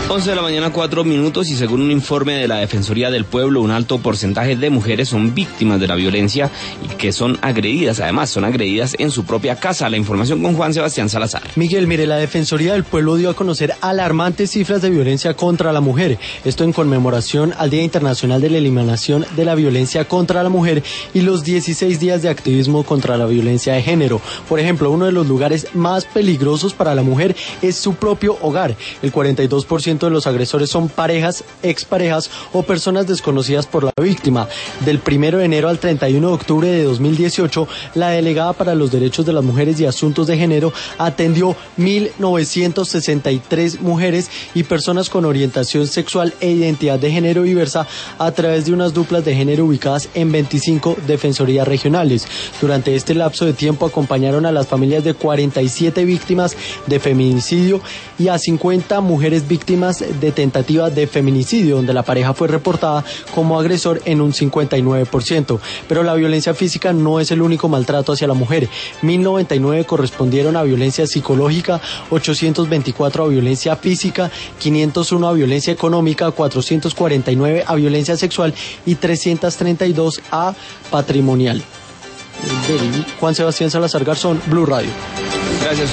11 de la mañana, 4 minutos, y según un informe de la Defensoría del Pueblo, un alto porcentaje de mujeres son víctimas de la violencia y que son agredidas, además son agredidas en su propia casa. La información con Juan Sebastián Salazar. Miguel, mire, la Defensoría del Pueblo dio a conocer alarmantes cifras de violencia contra la mujer, esto en conmemoración al Día Internacional de la Eliminación de la Violencia contra la Mujer y los 16 días de activismo contra la violencia de género. Por ejemplo, uno de los lugares más peligrosos para la mujer es su propio hogar. El 42% de los agresores son parejas, exparejas o personas desconocidas por la víctima. Del 1 de enero al 31 de octubre de 2018, la delegada para los derechos de las mujeres y asuntos de género atendió 1.963 mujeres y personas con orientación sexual e identidad de género diversa a través de unas duplas de género ubicadas en 25 defensorías regionales. Durante este lapso de tiempo acompañaron a las familias de 47 víctimas de feminicidio y a 50 mujeres víctimas de tentativa de feminicidio, donde la pareja fue reportada como agresor en un 59%. Pero la violencia física no es el único maltrato hacia la mujer. 1.099 correspondieron a violencia psicológica, 824 a violencia física, 501 a violencia económica, 449 a violencia sexual y 332 a patrimonial. Juan Sebastián Salazar Garzón, Blue Radio. Gracias.